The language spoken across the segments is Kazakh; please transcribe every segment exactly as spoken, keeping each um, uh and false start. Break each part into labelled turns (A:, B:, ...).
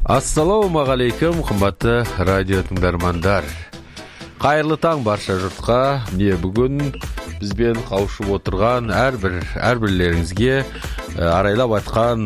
A: Ассалаумағалейкум, қымбатты радио тыңдармандар. Қайырлы таң барша жұртқа. Міне бүгін бізбен қауышып отырған әрбір әрбірлеріңізге арайлап айтқан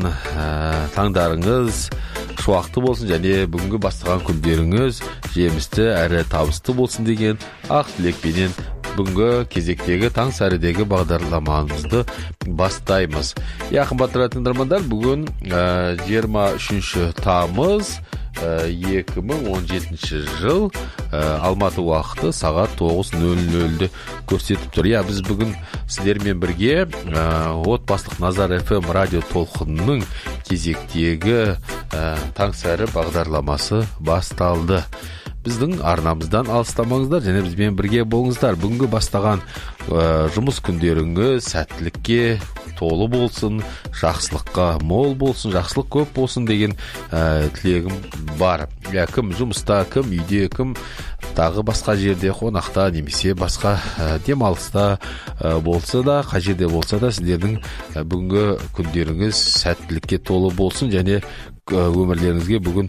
A: таңдарыңыз шуақты болсын және бүгінгі бастаған күндеріңіз жемісті әрі табысты болсын деген ақ тілекпенен бүгінгі кезектегі таң сәрідегі бағдарламамызды бастаймыз. Я қымбатты радио тыңдармандар, бүгін жиырма үшінші тамыз екі мың он жетінші жыл Алматы уақыты сағат тоғыз нөл нөлді көрсетіп тұр. Я біз бүгін сіздермен бірге отбасылық Назар эф эм радио толқынының кезектегі таң сәрі бағдарламасы басталды. Біздің арнамыздан алыстамаңыздар және бізбен бірге болыңыздар. Бүгінгі бастаған ә, жұмыс күндеріңіз сәттілікке толы болсын, жақсылыққа мол болсын, жақсылық көп болсын деген ә, тілегім бар. Я, кім жұмыста, кім үйде, кім тағы басқа жерде, қонақта, немесе басқа ә, демалыста ә, болса да, қай жерде болса да, сіздердің ә, бүгінгі күндеріңіз сәттілікке толы болсын және ә, өмірлеріңізге бүгін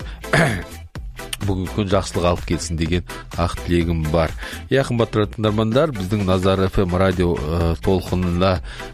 A: бүгін күн жақсылық алып келсін деген ақ тілегім бар. Я, қымбатты тыңдармандар, біздің Назар эф эм радио ә, толқынында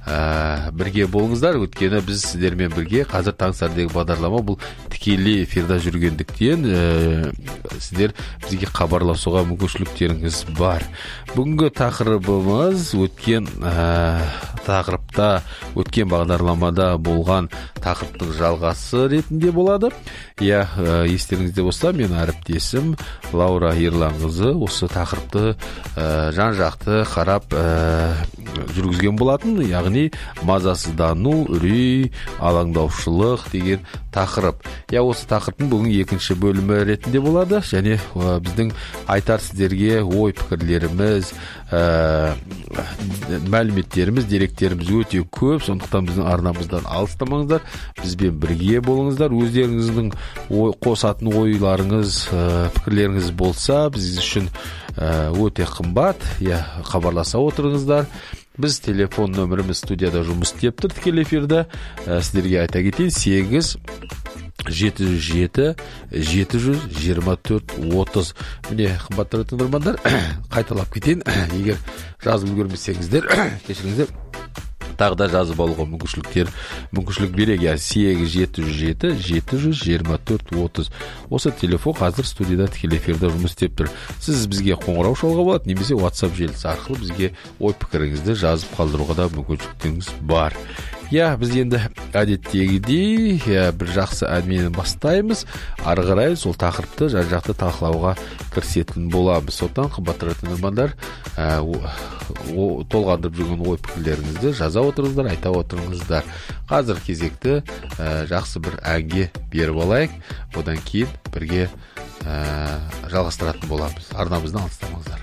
A: ә, бірге болыңыздар. Өткені біз сіздермен бірге қазір таң сәрідегі бағдарлама бұл тікелей эфирда жүргендіктен ә, сіздер бізге хабарласуға мүмкіншіліктеріңіз бар. Бүгінгі тақырыбымыз өткен ә, тақырыпта, өткен бағдарламада болған тақырыптың жалғасы ретінде болады. Я, ә, естеріңізде болса, мен әріптесім Лаура Ерланқызы осы тақырыпты ә, жан-жақты қарап ә, жүргізген болатын, яғни мазасыздану, үрей, алаңдаушылық деген тақырып. Я, осы тақырыптың бүгін екінші бөлімі ретінде болады және ә, біздің айтар сіздерге ой пікірлеріміз, ә, мәліметтеріміз, деректеріміз өте көп, сондықтан біздің арнамыздан алыстамаңыздар, бізбен бірге болыңыздар. Өздеріңіздің ой, қосатын ойларыңыз, ә, пікірлеріңіз болса, біз үшін ә, өте қымбат, я, хабарласа отырыңыздар. Біз телефон нөміріміз студияда жұмыс істеп тұр тікелей эфирде. Ә, сіздерге айта кетейін, сегіз жеті жүз жеті жеті жүз жиырма төрт отыз. Міне, қымбатты тыңдармандар, қайталап кетейін. Егер жазып үлгермесеңіздер, кешіріңіздер, тағы да жазып алуға мүмкіншіліктер мүмкіншілік береге. сегіз жеті жүз жеті жеті жүз жиырма төрт отыз. Осы телефон қазір студияда тікелей эфирде жұмыс істеп тұр. Сіз бізге қоңырау шалуға болады, немесе WhatsApp желісі арқылы бізге ой пікіріңізді жазып қалдыруға да мүмкіншіліктеріңіз бар. Я, біз енді әдеттегідей я, бір жақсы әңгімені бастаймыз. Ары қарай сол тақырыпты жан-жақты талқылауға кірісетін боламыз. Сондықтан қымбатты тыңдармандар, ә, толғандырып жүрген ой пікірлеріңізді жаза отырыңыздар, айта отырыңыздар. Қазір кезекті ә, жақсы бір әнге беріп алайық. Одан кейін бірге ә, жалғастыратын боламыз. Арнамыздан алыстамаңыздар.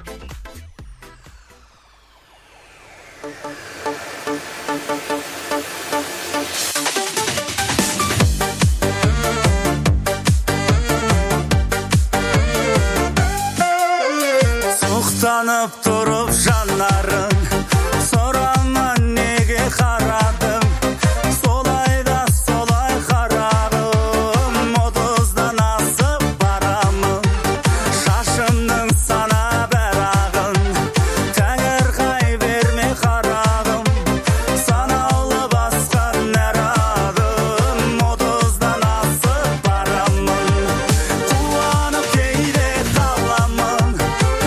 B: Танып тұрып жанарын сұрама неге қарадым, солай да солай қарағым, отыздан асып барамын, шашымның сана бәрағын, тәңір қай берме қарағым, санаулы басқан әр адым, отыздан асып барамын, қуанып кейде қаламын,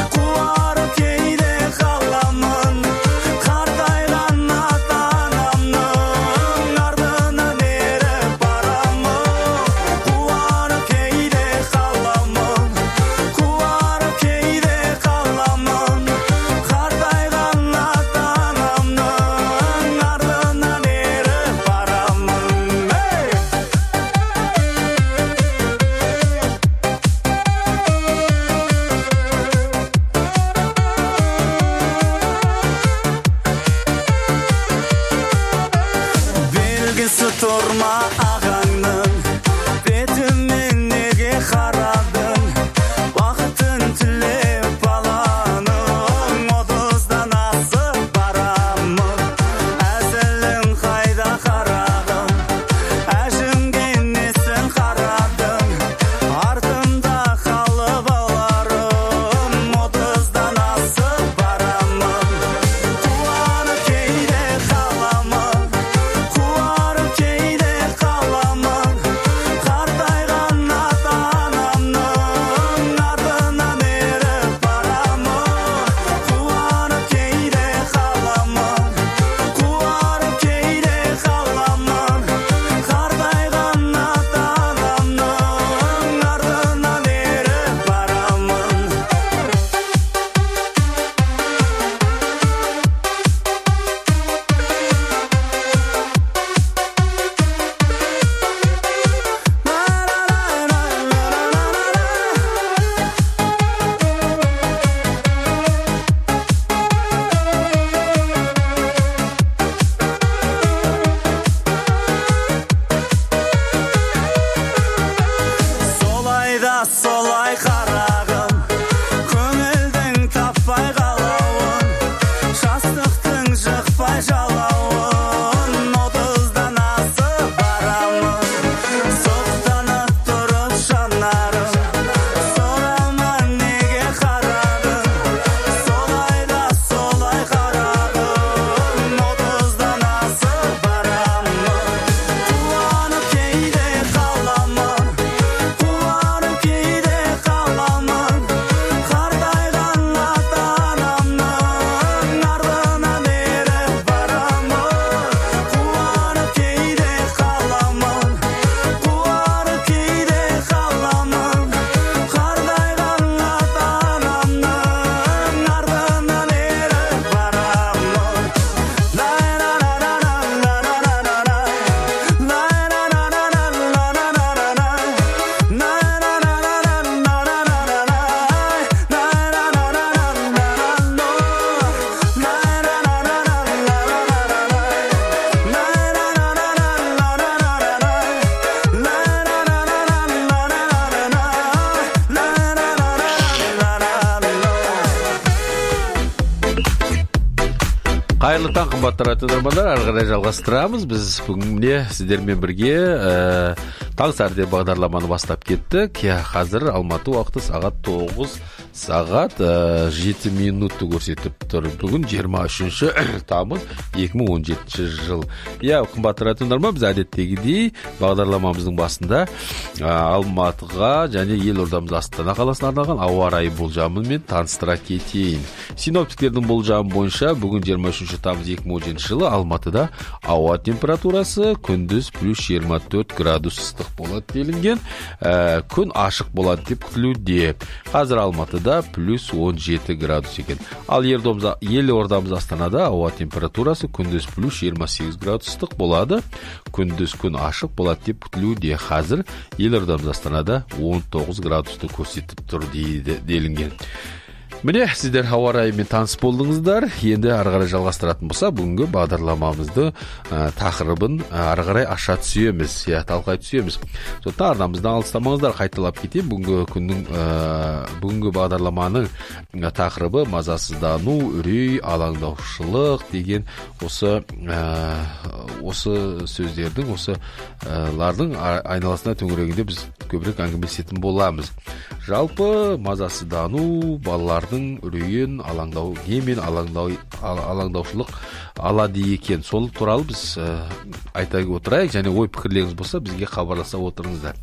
B: тұрма ағаңның бетімен неге қарадың, бақытын тілеп баланың, отыздан асып барамын, әзілің қайда қарағым, әжімге несін қарадың,
A: Қайырлы таң, қымбатты радио тыңдармандар, ары қарай жалғастырамыз. Біз бүгін міне сіздермен бірге ә, таң сәріде бағдарламаны бастап кеттік. Я, қазір Алматы уақыты сағат тоғыз сағат ә, жеті минутты көрсетіп тұр. Бүгін жиырма үшінші тамыз екі мың он жетінші жыл. Я, қымбатты радио тыңдарман, біз әдеттегідей бағдарламамыздың басында ә, Алматыға және елордамыз Астана қаласына арналған ауа райы болжамымен таныстыра кетейін. Синоптиктердің болжамы бойынша бүгін жиырма үшінші тамыз екі мың он жетінші жылы Алматыда ауа температурасы күндіз плюс жиырма төрт градус ыстық болады делінген. Ә, күн ашық болады деп күтілуде. Қазір Алматыда плюс он жеті градус екен. Ал елордамыз Астанада ауа температурасы күндіз плюс жиырма сегіз градус ыстық болады. Күндіз күн ашық болады деп күтілуде. Қазір елордамыз Астанада он тоғыз градусты көрсетіп тұр дейді делінген. Міне, сіздер ауа райымен таныс болдыңыздар. Енді ары қарай жалғастыратын болса, бүгінгі бағдарламамызды ә, тақырыбын ары қарай аша түсеміз, я талқылай түсеміз. Сондықтан арнамыздан алыстамаңыздар, қайталап кетейін. Бүгінгі күннің ә, бүгінгі бағдарламаның тақырыбы мазасыздану, үрей, алаңдаушылық деген осы ә, осы сөздердің, осы ә, лардың айналасына төңірегінде біз көбірек әңгімелесетін боламыз. Жалпы мазасыздану балалардың үрейін алаңдау, немен алаңдау, алаңдаушылық алады екен. Сол туралы біз ә, айта отырайық, және ой пікірлеріңіз болса бізге хабарласа отырыңыздар.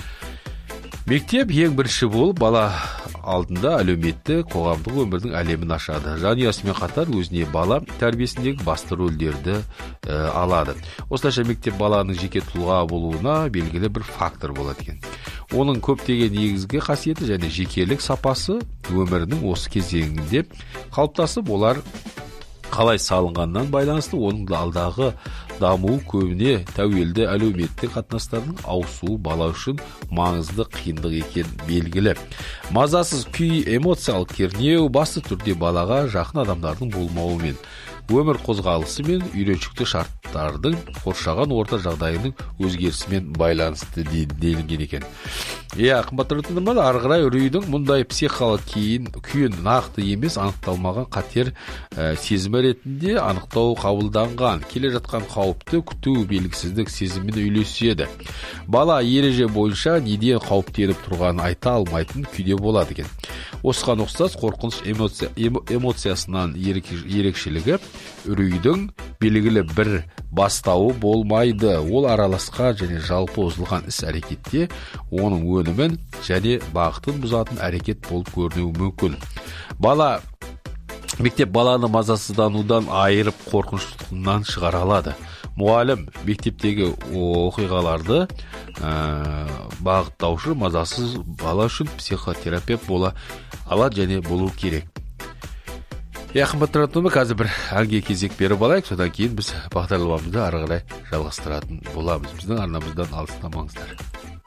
A: Мектеп ең бірінші болып бала алдында әлеуметтік, қоғамдық өмірдің әлемін ашады. Жанұясымен қатар өзіне бала тәрбиесіндегі басты рөлдерді ә, алады. Осылайша мектеп баланың жеке тұлға болуына белгілі бір фактор болады екен. Оның көптеген негізгі қасиеті және жекелік сапасы өмірінің осы кезеңінде қалыптасып, олар қалай салынғаннан байланысты оның алдағы дамуы көбіне тәуелді әлеуметтік қатынастардың ауысуы бала үшін маңызды қиындық екен белгілі. Мазасыз күй, эмоциялық кернеу басты түрде балаға жақын адамдардың болмауымен, өмір қозғалысы мен үйреншікті шарттардың қоршаған орта жағдайының өзгерісімен байланысты делінген екен. Иә, қымбатты тыңдармандар, ары қарай үрейдің мұндай психикалық кейін күйін нақты емес анықталмаған қатер ә, сезімі ретінде анықтау қабылданған. Келе жатқан қауіпті күту белгісіздік сезіммен үйлеседі. Бала ереже бойынша неден қауіптеніп тұрғанын айта алмайтын күйде болады екен. Осыған ұқсас қорқыныш эмоция, эмоциясынан ерекшелігі үрейдің белгілі бір бастауы болмайды. Ол араласқан және жалпы озылған іс-әрекетте оның өнімін және бағытын бұзатын әрекет болып көрінуі мүмкін. Бала мектеп баланы мазасызданудан айырып қорқыныштығынан шығара алады. Мұғалім мектептегі оқиғаларды ә, бағыттаушы мазасыз бала үшін психотерапевт бола алады және болу керек. Я, қымбатты тыңдармандар, қазір бір әнге кезек беріп алайық, содан кейін біз бағдарламамызды ары қарай жалғастыратын боламыз. Біздің арнамыздан алыстамаңыздар.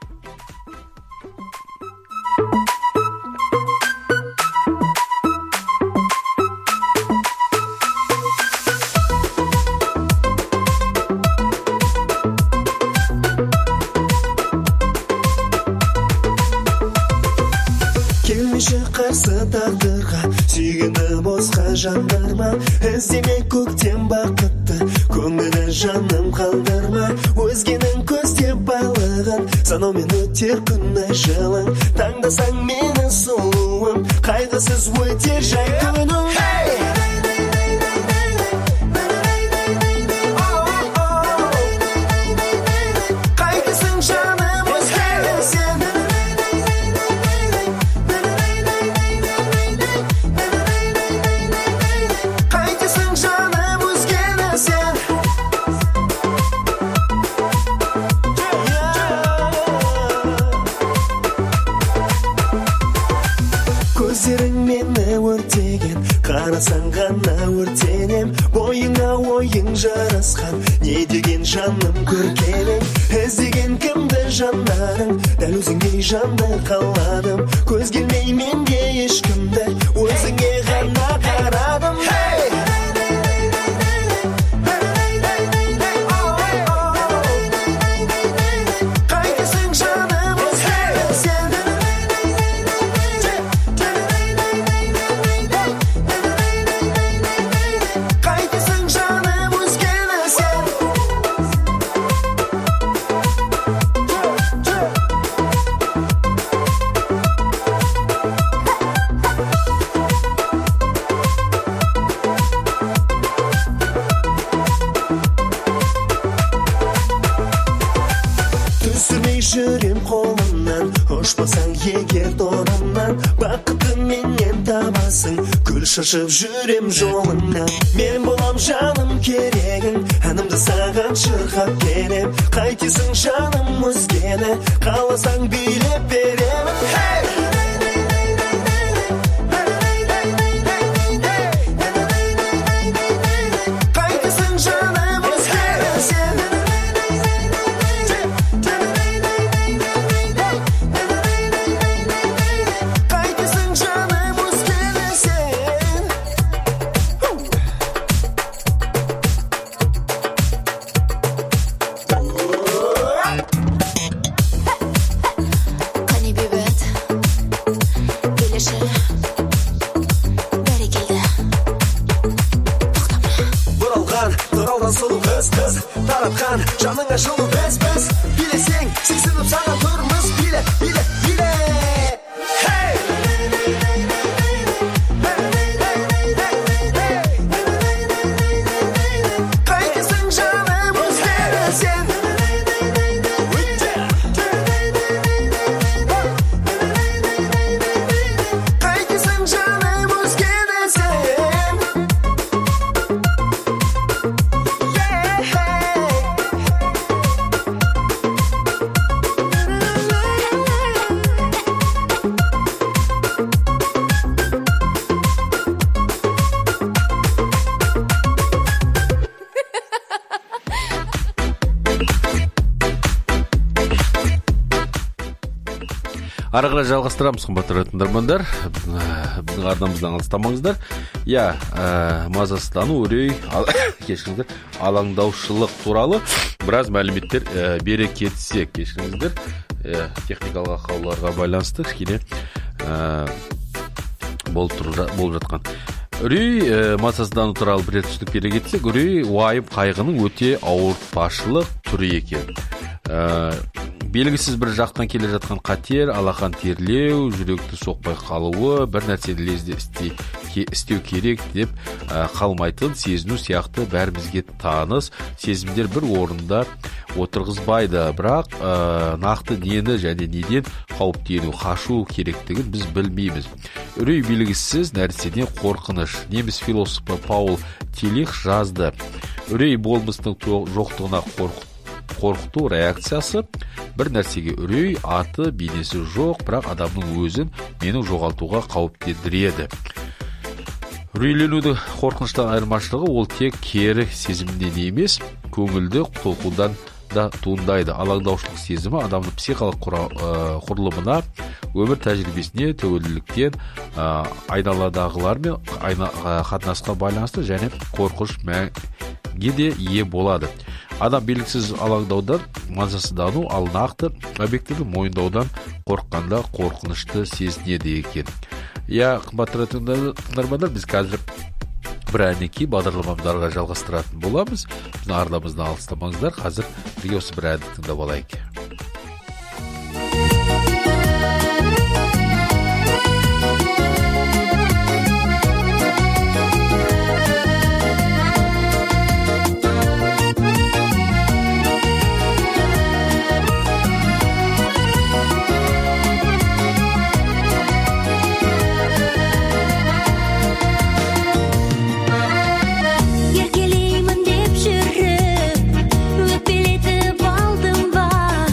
C: Қарсы тағдырға сүйгені босқа жандарма, іздеме көктем бақытты көңілі жаным қалдырма. Өзгенің көздеп байлығын санаумен өтер күн ай жылың, таңдасаң мені сұлуым, қайғысыз өтер жай күнің. Қарасаң ғана өртенем, бойыңа ойың жарасқан, не деген жаным көркенем. Іздеген кімді жандарың, дәл өзіңдей жанды қаладым. Көз келмей менге ешкімді, өзіңе ғана қарадым. Қайтесің жаным келмей жүрем қолымнан, ұшпасаң егер тонымнан, бақытын менен табасың, гүл шашып жүрем жолыңнан. Мен болам жаным керегің, әнімді саған шырқап келем, қайтесің жаным өзгені, қаласаң билеп беремін. Hey! Таратқан жаныңа жылу бес-бес, билесең сезініп саған тұрмыз, биле, биле, биле. Hey! Қайтесің жаным өзгені сен? Қайтесің жаным өзгені сен?
A: Ары қарай жалғастырамыз, қымбатты тыңдармандар. Біздің арнамыздан алыстамаңыздар. Я, мазасыздану, үрей, кешіріңіздер, алаңдаушылық туралы біраз мәліметтер бере кетсек, кешіріңіздер, техникалық ақауларға байланысты кішкене болып жатқан. Үрей, мазасыздану туралы бір түсінік бере кетсек, үрей уайым қайғының өте ауыртпашылық түрі екен. Белгісіз бір жақтан келе жатқан қатер, алақан терлеу, жүректі соқпай қалуы, бір нәрсені лезде істеу керек деп қалмайтын сезіну сияқты бәрімізге таныс сезімдер бір орында отырғызбайды. Бірақ нақты нені және неден қауіптену, қашу керектігін біз білмейміз. Үрей белгісіз нәрседен қорқыныш. Неміс философы Паул Тилих жазды. Үрей болмыстың жоқтығына қорқыту реакциясы. Бір нәрсеге үрей, аты, бейнесі жоқ, бірақ адамның өзін менің жоғалтуға қауіптендіреді. Үрейленудің қорқыныштан айырмашылығы ол тек кері сезімнен емес, көңілді толқудан да туындайды. Алаңдаушылық сезімі адамның психикалық құрылымына, өмір тәжірибесіне, тәуелділіктен, айналадағылармен қатынасқа байланысты және қорқыныш мәнге де ие болады. Адам белгісіз алаңдаудан мазасыздану, ал нақты объективті мойындаудан қорыққанда қорқынышты сезінеді екен. Я, қымбатты тыңдармандар, біз қазір бір әннен кейін бағдарламамыздарға жалғастыратын боламыз. Біздің арнамыздан алыстамаңыздар. Қазір бірге осы бір әнді тыңдап алайық.
D: Еркелеймін деп жүріп, өкпелетіп алдым ба?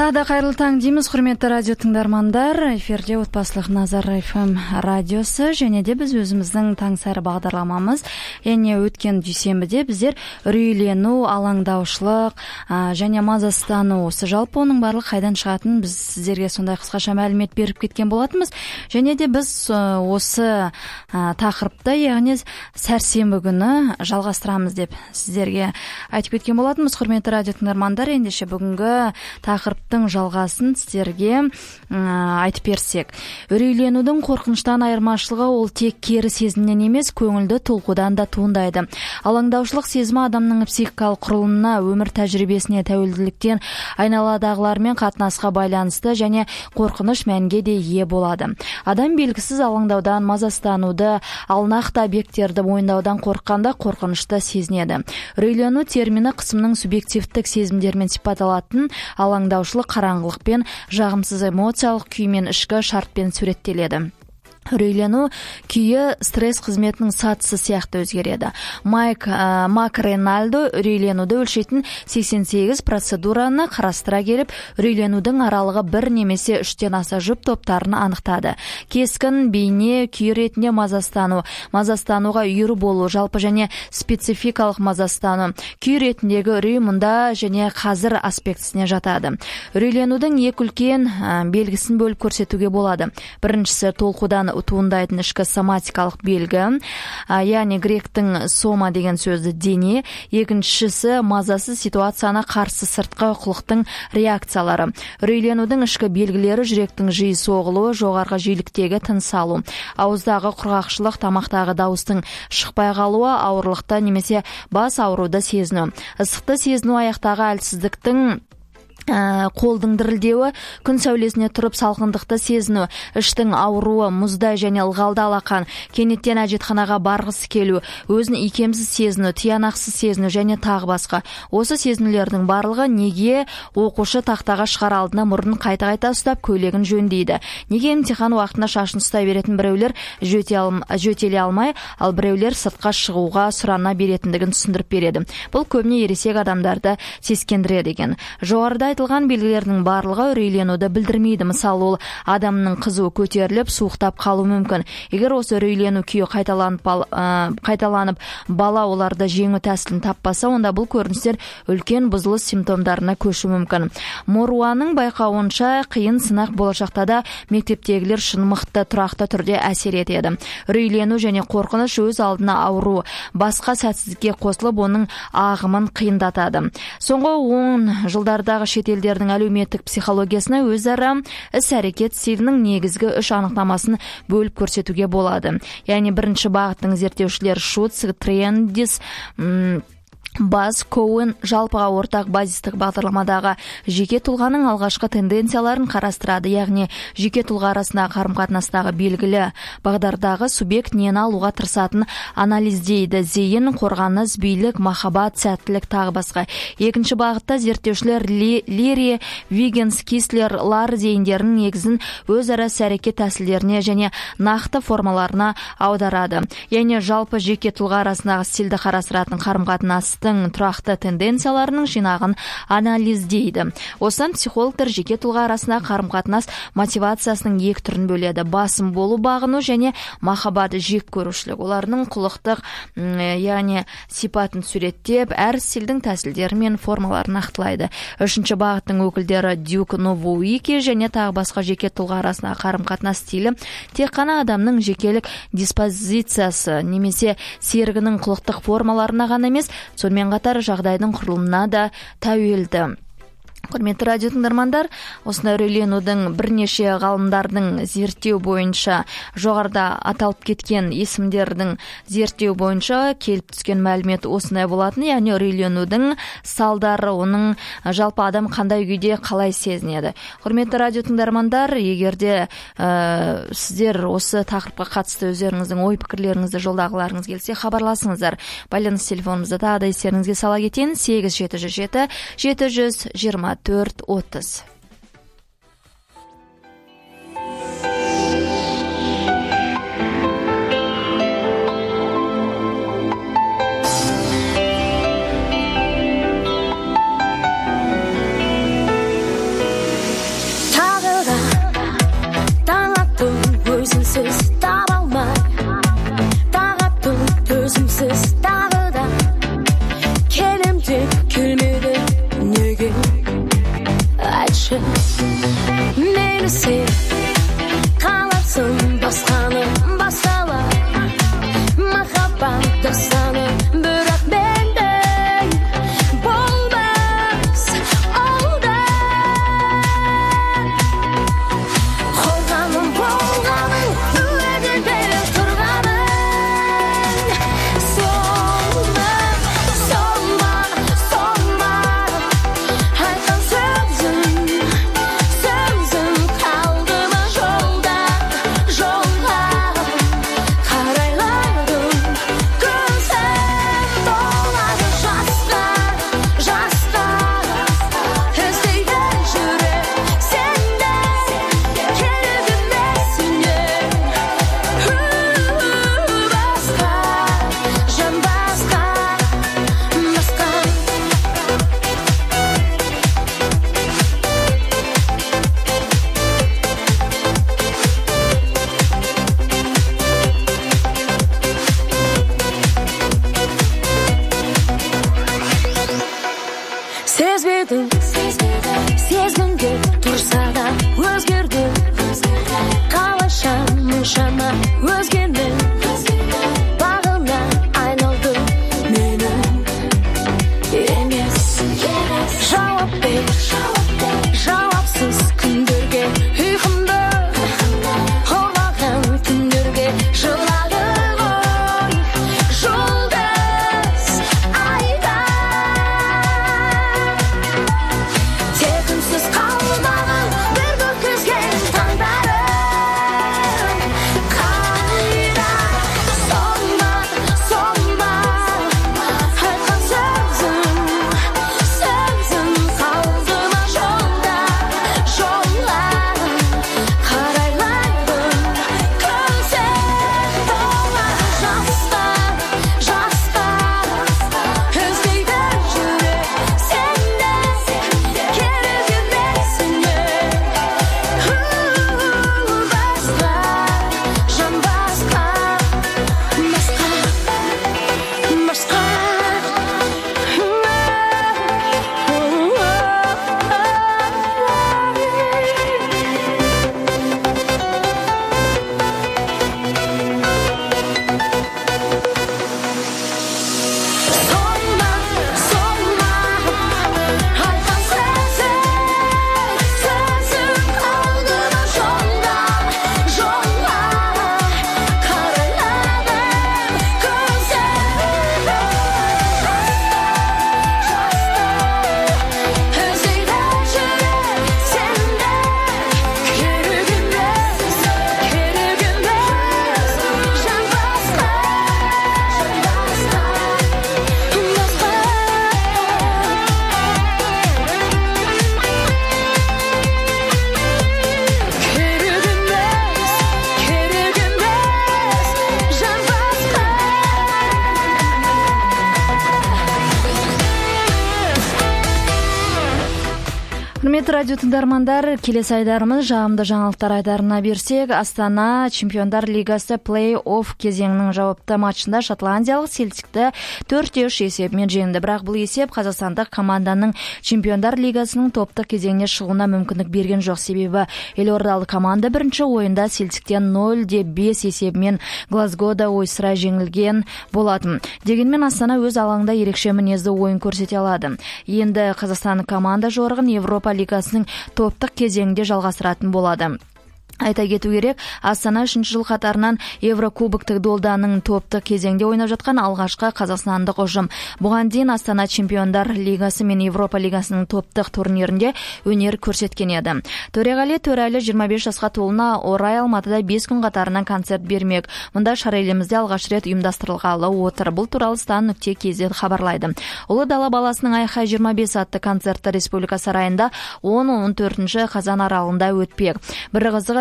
D: Тағы да қайырлы таң дейміз, құрметті радио тыңдармандар. Эфирде отбасылық Назар эф эм радиосы, және де біз өзіміздің таңсәрі бағдарламамыз. Яғни өткен дүйсенбіде біздер үрейлену, алаңдаушылық және мазасыздану, осы жалпы оның барлық қайдан шығатын біз сіздерге сондай қысқаша мәлімет беріп кеткен болатынбыз. Және де біз осы тақырыпты, яғни сәрсенбі күні жалғастырамыз деп сіздерге айтып кеткен болатынбыз, құрметті радио тыңдармандар. Ендеше бүгінгі тақырып жалғасын сіздерге айтып берсек. Үрейленудің қорқыныштан айырмашылығы ол тек кері сезімнен емес, көңілді толқудан да туындайды. Алаңдаушылық сезімі адамның психикалық құрылымына, өмір тәжірибесіне, тәуелділіктен, айналадағылармен қатынасқа байланысты және қорқыныш мәнге де ие болады. Адам белгісіз алаңдаудан, мазасыздануды, ал нақты объекттерді мойындаудан қорыққанда қорқынышты сезінеді. Үрейлену термині қысымның субъективтік сезімдермен сипатталатын алаңдаушылық қараңғылықпен, жағымсыз эмоциялық күймен, ішкі шартпен суреттеледі. Үрейлену күйі стресс қызметінің сатысы сияқты өзгереді. Майк ә, Макренальдо үрейленуді өлшейтін сексен сегіз процедураны қарастыра келіп, үрейленудің аралығы бір немесе үштен аса жұп топтарын анықтады. Кескін, бейне, күй ретінде мазасыздану, мазасыздануға үйір болу, жалпы және спецификалық мазасыздану, күй ретіндегі үрей мұнда және қазір аспектісіне жатады. Үрейленудің екі үлкен ә, белгісін бөліп көрсетуге болады. Біріншісі толқудан туындайтын ішкі соматикалық белгі, яғни гректің сома деген сөзді дене. Екіншісі мазасыз ситуацияна қарсы сыртқы құлықтың реакциялары. Үрейленудің ішкі белгілері жүректің жиі соғылуы, жоғарғы жиіліктегі тыныс алу, ауыздағы құрғақшылық, тамақтағы дауыстың шықпай қалуы, ауырлықты немесе бас ауруды сезіну, ыстықты сезіну, аяқтағы әлсіздіктің, қолдың дірілдеуі, күн сәулесіне тұрып салқындықты сезіну, іштің ауруы, мұздай және ылғалды алақан, кенеттен әжетханаға барғысы келу, өзін икемсіз сезіну, тиянақсыз сезіну және тағы басқа. Осы сезінулердің барлығы неге оқушы тақтаға шығар алдына мұрнын қайта-қайта ұстап көйлегін жөндейді? Неге емтихан уақытында шашын ұстай беретін біреулер жөтеле алмай, ал біреулер сыртқа шығуға сұрана беретіндігін түсіндіріп береді. Бұл көбіне ересек адамдарды сескендіреді екен. Жоғарыда айтылған белгілердің барлығы үрейленуді білдірмейді. Мысалы, ол адамның қызуы көтеріліп, суықтап қалу мүмкін. Егер осы үрейлену күйі қайталанып, ә, қайталанып бала оларды жеңу тәсілін таппаса, онда бұл көріністер үлкен бұзылыс симптомдарына көшу мүмкін. Моруаның байқауынша қиын сынақ болашақта да мектептегілер шын мықты тұрақты түрде әсер етеді. Үрейлену және қорқыныш өз алдына ауру, басқа сәтсіздікке қосылып, оның ағымын қиындатады. Соңғы он жылдардағы шетелдердің әлеуметтік психологиясына өзара іс-әрекет стилінің негізгі үш анықтамасын бөліп көрсетуге болады. Яғни бірінші бағыттың зерттеушілер Шутц, Трендис, Бас, Коуэн жалпыға ортақ базистік бағдарламадағы жеке тұлғаның алғашқы тенденцияларын қарастырады, яғни жеке тұлға арасындағы қарым-қатынастағы белгілі бағдардағы субъект нені алуға тырысатын анализдейді: зейін, қорғаныс, билік, махаббат, сәттілік, тағы басқа. Екінші бағытта зерттеушілер Лири, Вигенс, Кислер, Лар зейіндерінің негізін өзара іс-әрекет тәсілдеріне және нақты формаларына аударады. Яғни жалпы жеке тұлға арасындағы стильді қарастыратын қарым-қатынас тұрақты тенденцияларының жинағын анализдейді. Осыдан психологтар жеке тұлға арасында қарым-қатынас мотивациясының екі түрін бөледі: басым болу, бағыну және махаббат, жек көрушілік. Олардың құлықтық, яғни сипатын суреттеп, әр стильдің тәсілдері мен формаларын нақтылайды. Үшінші бағыттың өкілдері Дюк, Новуики және тағы басқа жеке тұлға арасында қарым-қатынас стилі тек қана адамның жекелік диспозициясы немесе серігінің құлықтық формаларына ғана емес, сонымен қатар жағдайдың құрылымына да тәуелді. Құрметті радио тыңдармандар, осындай үрейленудің бірнеше ғалымдардың зерттеу бойынша, жоғарыда аталып кеткен есімдердің зерттеу бойынша келіп түскен мәлімет осындай болатын. Яғни үрейленудің салдары, оның жалпы адам қандай күйде қалай сезінеді. Құрметті радио тыңдармандар, егерде ә, сіздер осы тақырыпқа қатысты өздеріңіздің ой пікірлеріңізді жолдағыларыңыз келсе, хабарласыңыздар. Байланыс телефонымызды тағы да естеріңізге сала кетейін: сегіз жеті жүз жеті жеті жүз жиырма төрт отыз.
E: өзімсіз тағы да келем деп келмеді неге айтшы мені сен қаласың басқаны басала махаббат дастаны бірақ мендей болмас алда қорғаным болғаның уәделде тұрғаның солма солма солма айтқан сөзің сөзің қалды ма жолда жолға қарайладым көзім толады жасқа жасқа іздейді жүрек сенде керегіме сенер басқа жан басқа басқа сезбедім сезгіңде тұрса да өзгерді қалайша мұншама өзгенің бағына айналды менің емес жауап бер жауапсыз күндерге ұйқымды ұрлаған түндерге жылады ғой жұлдыз айда тек үнсіз қалмаған бір көккізген таңдарым қайда солма солма айтқан сөзің сөзің қалды ма жолда жолға қарайладым көзім толады жасқа жасқа іздейді жүрек сенде керегіме сенер басқа жан басқа басқа басқа солма солма айтқан сөзің сөзің қалды ма жолда жолға қарайладым көзім іздейді жүрек сенде керек емес керек емес жан басқа жан басқа басқа керек емес керек емес жан басқа
D: Құрметті радио тыңдармандар, келесі айдарымыз жағымды жаңалықтар айдарына берсек, Астана Чемпиондар Лигасы плей-офф кезеңінің жауапты матчында шотландиялық Селтикті төрт-те үш есебімен жеңді. Бірақ бұл есеп қазақстандық команданың Чемпиондар Лигасының топтық кезеңіне шығуына мүмкіндік берген жоқ. Себебі елордалық команда бірінші ойында Селтиктен нөл-де бес есебімен Глазгода ойсыра жеңілген болатын. Дегенмен Астана өз алаңында ерекше мінезді ойын көрсете алады. Енді қазақстандық команда жорығын Европа Лигасының топтық кезеңінде жалғастыратын болады. Айта кету керек, Астана үшінші жыл қатарынан Еврокубоктық доданың топтық кезеңде ойнап жатқан алғашқы қазақстандық ұжым. Бұған дейін Астана Чемпиондар Лигасы мен Европа Лигасының топтық турнирінде өнер көрсеткен еді. Төреғали Төреәлі жиырма бес жасқа толуына орай Алматыда бес күн қатарынан концерт бермек. Мұнда шара елімізде алғаш рет ұйымдастырылғалы отыр. Бұл туралы стан нүкте кз хабарлайды. Ұлы дала баласының айқай жиырма бес атты концерті Республика сарайында он он төртінші қазан аралығында өтпек. Бір қызығы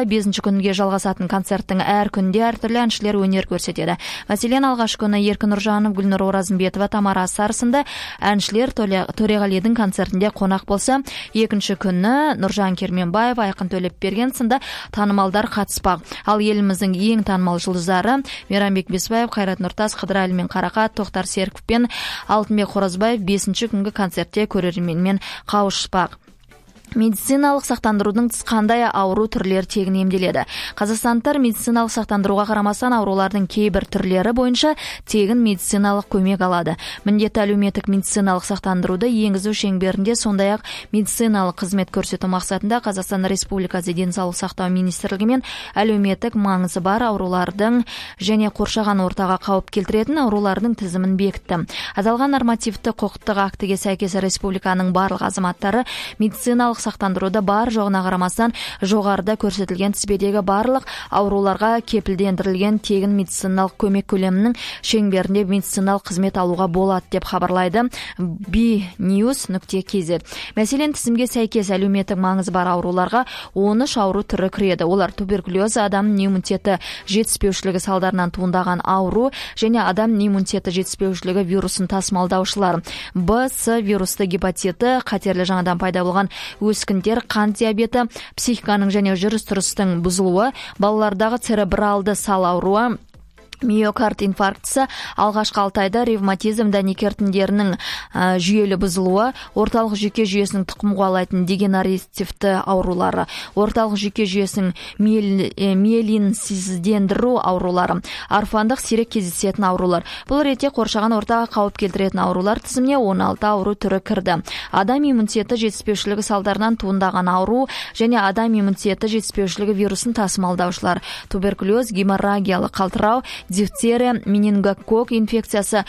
D: болса, бесінші күнге жалғасатын концерттің әр күнде әртүрлі әншілер өнер көрсетеді. Мәселен, алғашқы күні Еркін Нұржанов, Гүлнұр Оразымбетова, Тамара Асар сынды әншілер Төреғалидің концертінде қонақ болса, екінші күні Нұржан Керменбаев, Айқын Төлепберген сынды танымалдар қатыспақ. Ал еліміздің ең танымал жұлдыздары Мейрамбек Бесбаев, Қайрат Нұртас, Қыдырәлі мен Қарақат, Тоқтар Серіков пен Алтынбек Қоразбаев бесінші күнгі концертте көрерменмен қауышпақ. Медициналық сақтандырудың қандай ауру түрлері тегін емделеді. Қазақстандықтар медициналық сақтандыруға қарамастан аурулардың кейбір түрлері бойынша тегін медициналық көмек алады. Міндетті әлеуметтік медициналық сақтандыруды енгізу шеңберінде, сондай-ақ медициналық қызмет көрсету мақсатында Қазақстан Республикасы Денсаулық сақтау министрлігі мен әлеуметтік маңызы бар аурулардың және қоршаған ортаға қауіп келтіретін аурулардың тізімін бекітті. Аталған нормативті құқықтық актіге сәйкес республиканың барлық азаматтары медициналық сақтандыруды бар жоғына қарамастан жоғарыда көрсетілген тізбедегі барлық ауруларға кепілдендірілген тегін медициналық көмек көлемінің шеңберінде медициналық қызмет алуға болады деп хабарлайды би ньюс нүкте кз. Мәселен, тізімге сәйкес әлеуметтік маңызы бар ауруларға он үш ауру түрі кіреді. Олар туберкулез, адам иммунитеті жетіспеушілігі салдарынан туындаған ауру және адам иммунитеті жетіспеушілігі вирусын тасымалдаушылар. Б, С вирусты гепатиті, қатерлі жаңадан пайда болған өскіндер, қан диабеті, психиканың және жүріс-тұрыстың бұзылуы, балалардағы церебралды сал ауруы, миокард инфарктісі, алғашқы алты айда ревматизм, дәнекер жүйелі бұзылуы, орталық жүйке жүйесінің тұқым қуалайтын дегенеративті аурулары, орталық жүйке жүйесінің миелинсіздендіру аурулары, орфандық сирек кездесетін аурулар. Бұл ретте қоршаған ортаға қауіп келтіретін аурулар тізіміне он алты ауру түрі кірді. Адам иммунитеті жетіспеушілігі салдарынан туындаған ауру және адам иммунитеті жетіспеушілігі вирусын тасымалдаушылар, туберкулез, геморрагиялы қалтырау, дифтерия, менингококк инфекциясы,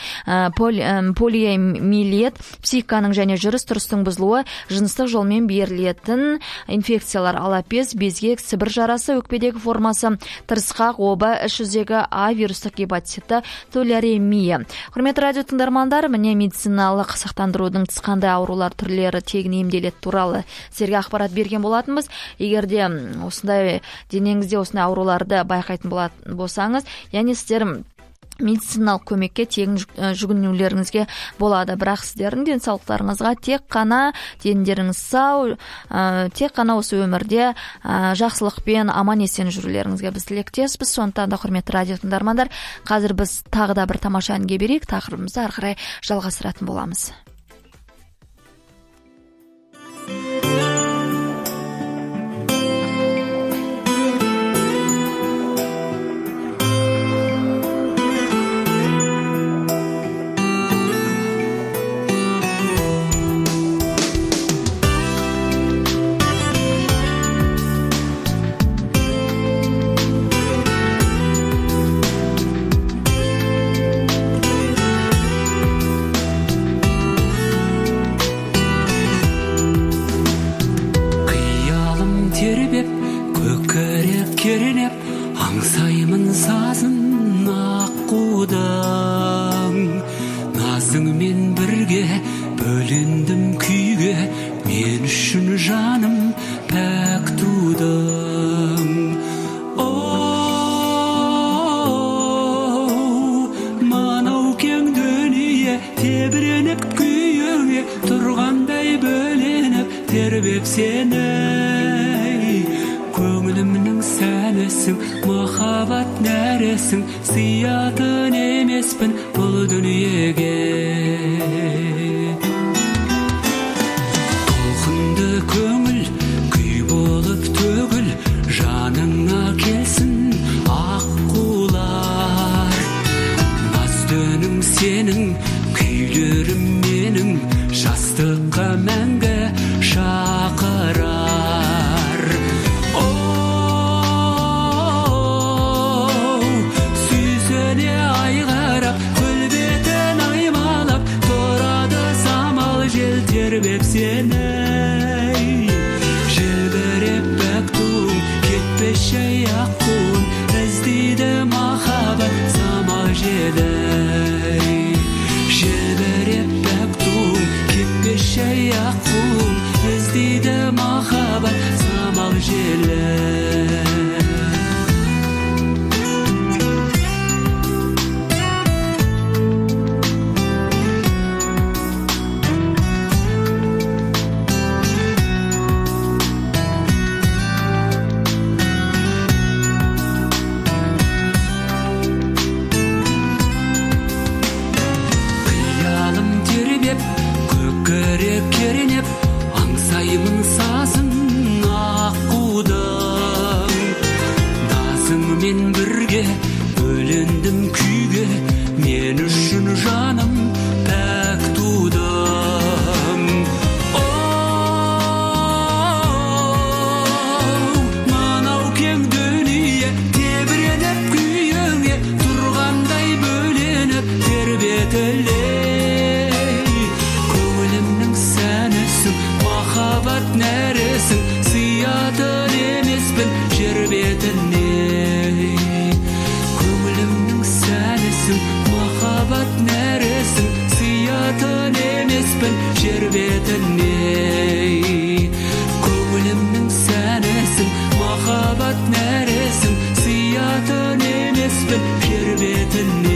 D: полиомиелит, психиканың және жүріс-тұрыстың бұзылуы, жыныстық жолмен берілетін инфекциялар, алапес, безгек, сібір жарасы, өкпедегі формасы, тырысқақ, оба, іш жүзегі А вирустық гепатиті, толеремия. Құрметті радио тыңдармандар, міне медициналық сақтандырудың қандай аурулар түрлері тегін емделеді туралы сіздерге ақпарат берген болатынбыз. Егерде осындай денеңізде осындай ауруларды байқайтын болсаңыз, яғни сіздер медициналық көмекке тегін жүгінулеріңізге болады. Бірақ сіздердің денсаулықтарыңызға тек қана дендеріңіз сау, тек қана осы өмірде жақсылықпен аман есен жүрулеріңізге біз тілектеспіз. Сондықтан да, құрметті радио тыңдармандар, қазір біз тағы да бір тамаша әнге берейік, тақырыбымызды ары қарай жалғастыратын боламыз.
F: Аңсаймын сазын аққудың, назыңмен бірге бөлендім күйге, мен үшін жаным пәк тудың. Оу, манау кең дүние тебіреніп күйіңе тұрғандай бөленіп тербеп сені. Көңілімнің сәнісің, махаббат нәресің, сиятын емеспін бұл дүниеге. Толқынды көңіл күй болып төгіл, жаныңа келсін аққулар. Настөның сенің, күйлерім менің, жастыққа мәңгі шақырар. Тербеп сені, желбіреп бәк туың, кетпеші аққуың, іздейді махаббат самал желі. Желбіреп бәк туың, кетпеші аққуың, іздейді махаббат самал желі. емеспін жер бетіне. Көңілімнің сәнесің, махаббат нәресің, сиятын емеспін жер бетіне.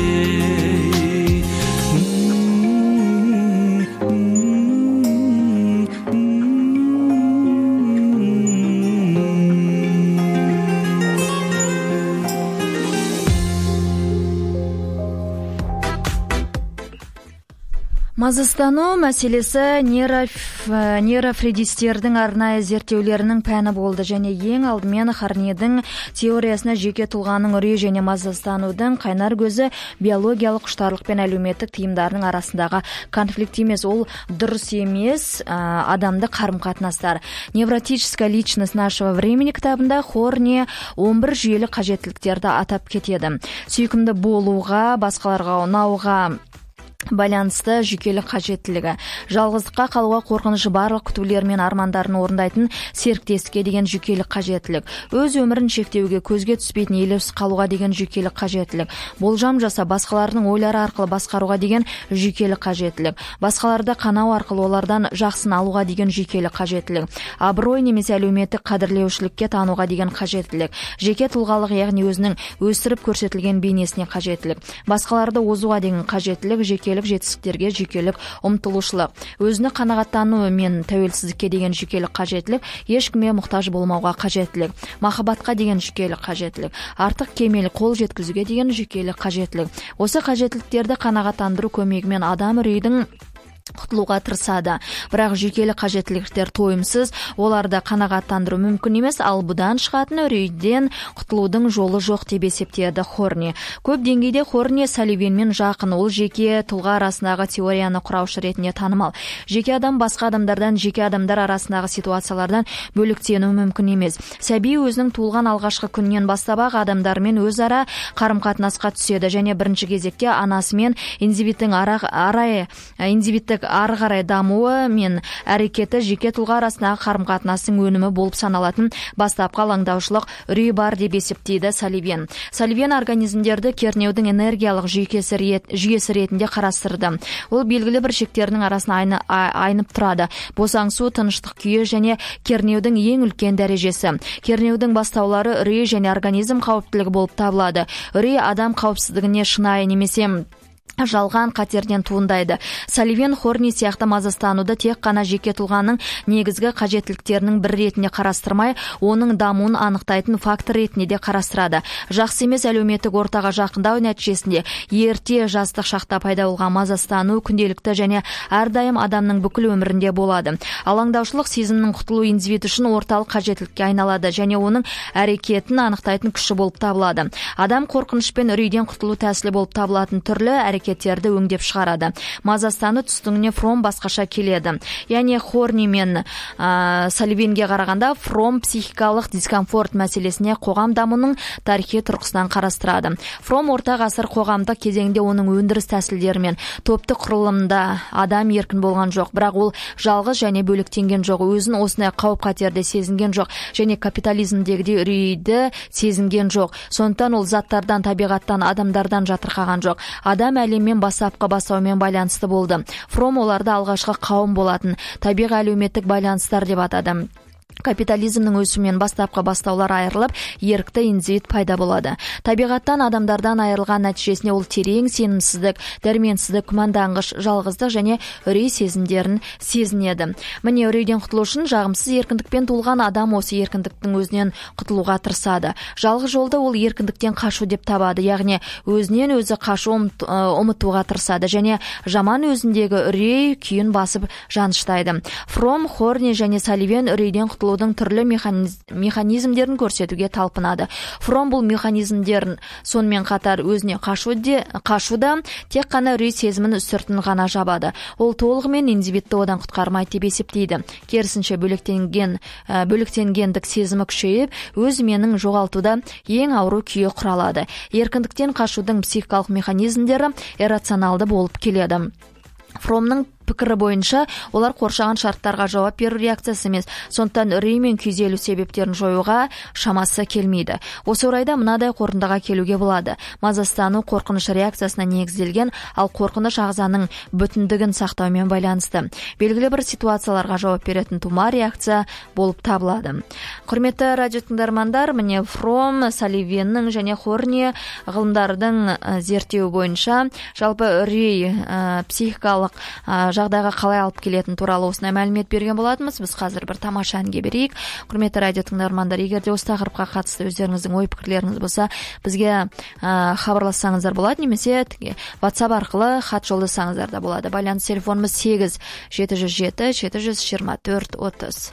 D: Мазастану мәселесі нейрофредистердің арнайы зерттеулерінің пәні болды және ең алдымен Харнидің теориясына жеке тұлғаның үрей және мазастанудың қайнар көзі биологиялық құштарлық пен әлеуметтік тиымдарының арасындағы конфликт емес, ол дұрыс емес адамды қарым-қатынастар. Невротическая личность нашего времени кітабында Хорни он бір жүйелі қажеттіліктерді атап кетеді. Сүйкімді болуға, басқаларға ұнауға байланысты жүйкелік қажеттілігі, жалғыздыққа қалуға қорқынышы, барлық күтулер мен армандарын орындайтын серіктестікке деген жүйкелік қажеттілік, өз өмірін шектеуге, көзге түспейтін елеусіз қалуға деген жүйкелік қажеттілік, болжам жаса, басқалардың ойлары арқылы басқаруға деген жүйкелік қажеттілік, басқаларды қанау арқылы олардан жақсын алуға деген жүйкелік қажеттілік, абырой немесе әлеуметтік қадірлеушілікке тануға деген қажеттілік, жеке тұлғалық, яғни өзінің өсіріп көрсетілген бейнесіне қажеттілік, басқаларды озуға деген қажеттілік, жеке жетістіктерге жүйкелік ұмтылушылық, өзіне қанағаттану мен тәуелсіздікке деген жүйкелік қажеттілік, ешкімге мұқтаж болмауға қажеттілік, махаббатқа деген жүйкелік қажеттілік, артық кемел қол жеткізуге деген жүйкелік қажеттілік. Осы қажеттіліктерді қанағаттандыру көмегімен адам үрейдің құтылуға тырысады. Бірақ жүйкелік қажеттіліктер тойымсыз, оларды қанағаттандыру мүмкін емес, ал бұдан шығатын үрейден құтылудың жолы жоқ деп есептеді Хорни. Көп деңгейде Хорни Салливенмен жақын, ол жеке тұлға арасындағы теорияны құраушы ретінде танымал. Жеке адам басқа адамдардан, жеке адамдар арасындағы ситуациялардан бөліктену мүмкін емес. Сәби өзінің туылған алғашқы күннен бастап адамдармен өзара қарым-қатынасқа түседі және бірінші кезекте анасымен индивидтің арай индивидтік ары қарай дамуы мен әрекеті жеке тұлға арасындағы қарым-қатынастың өнімі болып саналатын бастапқы алаңдаушылық үрей бар деп есептейді Салливен. Салливен организмдерді кернеудің энергиялық жүйкесі жүйесі ретінде қарастырды. Ол белгілі бір шектерінің арасын айны, айнып тұрады. Босаңсу, тыныштық күйі және кернеудің ең үлкен дәрежесі. Кернеудің бастаулары үрей және организм қауіптілігі болып табылады. Үрей адам қауіпсіздігіне шынайы немесе жалған қатерден туындайды. Салливен Хорни сияқты мазастануды тек қана жеке тұлғаның негізгі қажеттіліктерінің бір ретінде қарастырмай, оның дамуын анықтайтын фактор ретінде де қарастырады. Жақсы емес әлеуметтік ортаға жақындау нәтижесінде ерте жастық шақта пайда болған мазастану күнделікті және әрдайым адамның бүкіл өмірінде болады. Алаңдаушылық сезімнің құтылу индивид үшін орталық қажеттілікке айналады және оның әрекетін анықтайтын күші болып табылады. Адам қорқыныш пен үрейден құтылу тәсілі болып табылатын түрлі әрекеттерді өңдеп шығарады. Мазастану түстігіне Фром басқаша келеді. Яғни Хорни мен ә, Салливенге қарағанда Фром психикалық дискомфорт мәселесіне қоғам дамуының тарихи тұрғысынан қарастырады. Фром орта ғасыр қоғамдық кезеңде оның өндіріс тәсілдері мен топтық құрылымда адам еркін болған жоқ, бірақ ол жалғыз және бөліктенген жоқ, өзін осындай қауіп-қатерде сезінген жоқ және капитализмдегідей үрейді сезінген жоқ. Сондықтан ол заттардан, табиғаттан, адамдардан жатырқаған жоқ. Адам әлеммен бастапқы бастауымен байланысты болды. Фром оларды алғашқы қауым болатын табиғи әлеуметтік байланыстар деп атады. Капитализмнің өсуімен бастапқы бастаулар айырылып, ерікті индивид пайда болады. Табиғаттан, адамдардан айырылған нәтижесіне ол терең сенімсіздік, дәрменсіздік, күмәнданғыш, жалғыздық және үрей сезімдерін сезінеді. Міне үрейден құтылу үшін жағымсыз еркіндікпен туылған адам осы еркіндіктің өзінен құтылуға тырысады. Жалғыз жолды ол еркіндіктен қашу деп табады, яғни өзінен өзі қашу ұмытуға тырысады және жаман өзіндегі үрей күйін басып жаныштайды. Фром, Хорни және Салливен үрейден құтылудың түрлі механизмдерін көрсетуге талпынады. Фром бұл механизмдерін сонымен қатар өзіне қашуда тек қана үрей сезімін үстіртін ғана жабады. Ол толығымен индивидті одан құтқармайды деп есептейді. Керісінше бөлектенген бөлектенгендік сезімі күшейіп, өз менің жоғалтуда ең ауру күйі құралады. Еркіндіктен қашудың психикалық механизмдері иррационалды болып келеді. Фромның пікірі бойынша олар қоршаған шарттарға жауап беру реакциясы емес, сондықтан үрей мен күйзелу себептерін жоюға шамасы келмейді. Осы орайда мынадай қорытындыға келуге болады. Мазасыздану қорқыныш реакциясына негізделген, ал қорқыныш ағзаның бүтіндігін сақтаумен байланысты. Белгілі бір ситуацияларға жауап беретін тума реакция болып табылады. Құрметті радио тыңдармандар, міне Фром, Салливеннің және Хорни ғылымдардың зерттеуі бойынша жалпы үрей психикалық жағдайға қалай алып келетін туралы осындай мәлімет берген болатынбыз. Біз қазір бір тамаша әнге берейік. Құрметті радио тыңдармандар, егер де осы тақырыпқа қатысты өздеріңіздің ой пікірлеріңіз болса, бізге хабарлассаңыздар болады, немесе WhatsApp арқылы хат жолдасаңыздар да болады. Байланыс телефонымыз сегіз жеті жүз жеті жеті жүз жиырма төрт отыз.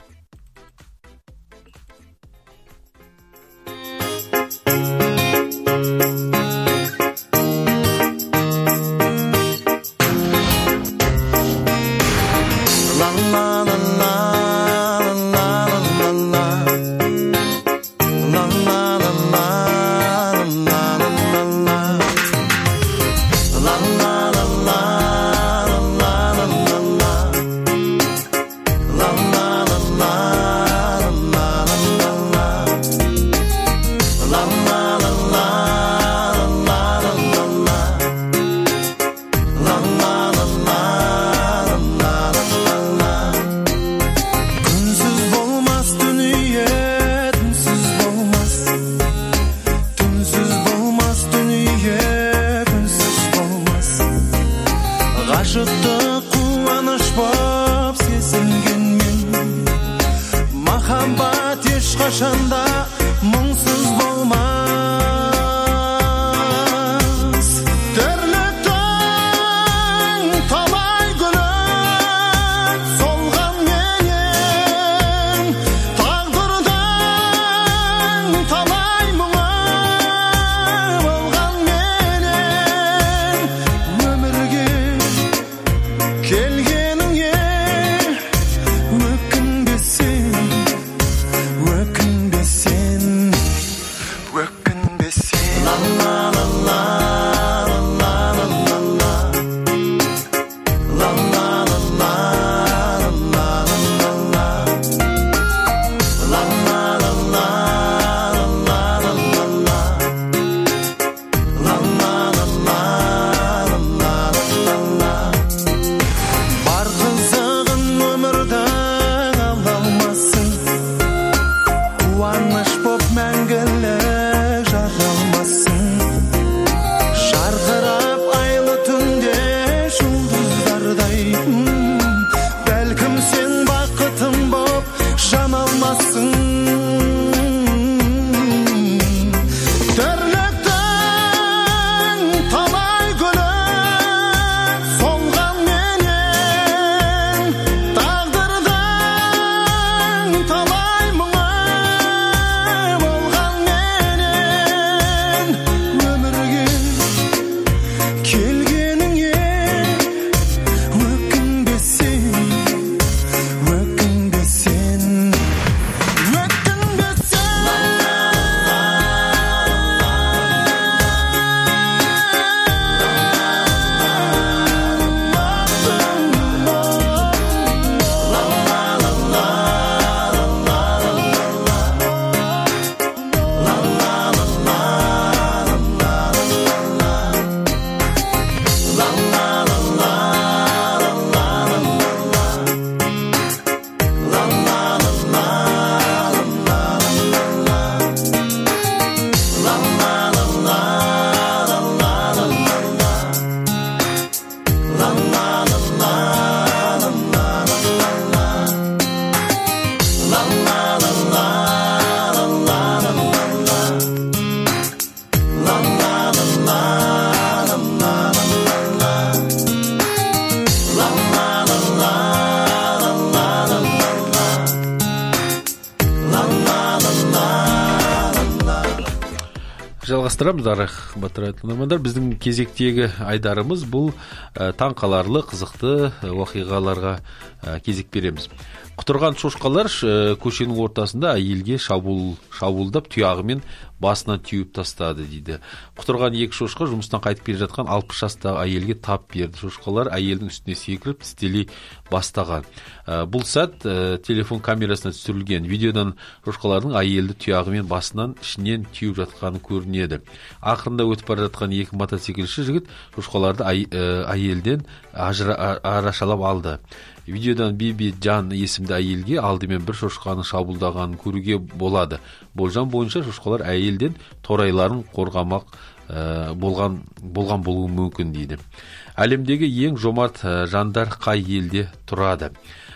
A: жалғастырамыз. Рахмат тыңдармандар, біздің кезектегі айдарымыз бұл таң қаларлы қызықты оқиғаларға кезек береміз. Құтырған шошқалар көшенің ортасында әйелге шабуыл шабуылдап тұяғымен басынан теуіп тастады дейді. Құтырған екі шошқа жұмыстан қайтып келе жатқан алпыс жастағы әйелге тап берді. Шошқалар әйелдің үстіне секіріп тістелей бастаған. Бұл сәт телефон камерасына түсірілген. Видеодан шошқалардың әйелді тұяғымен басынан ішінен теуіп жатқаны көрінеді. Ақырында өтіп бара жатқан екі мотоциклші жігіт шошқаларды әйелден арашалап алды. Видеодан Биби Жан есімді әйелге алдымен бір шошқаның шабуылдағанын көруге болады. Болжам бойынша шошқалар әйелден торайларын қорғамақ болған болған болуы мүмкін дейді. Әлемдегі ең жомарт жандар қай елде тұрады?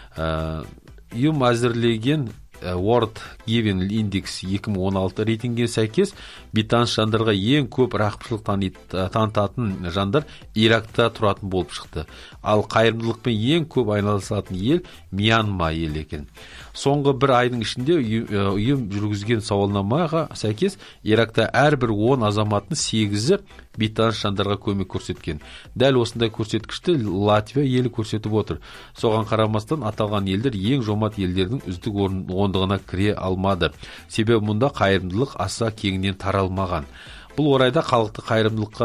A: Ұйым әзірлеген World Giving Index екі мың он алты рейтингіне сәйкес бейтаныс жандарға ең көп рақымшылық танытатын жандар Иракта тұратын болып шықты. Ал қайырымдылықпен ең көп айналысатын ел Мьянма елі екен. Соңғы бір айдың ішінде ұйым жүргізген сауалнамаға сәйкес Иракта әрбір он азаматтың сегізі бейтаныс жандарға көмек көрсеткен. Дәл осындай көрсеткішті Латвия елі көрсетіп отыр. Соған қарамастан аталған елдер ең жомарт елдердің үздік ондығына кіре алмады. Себебі мұнда қайырымдылық аса кеңінен таралмаған. Бұл орайда халықты қайырымдылыққа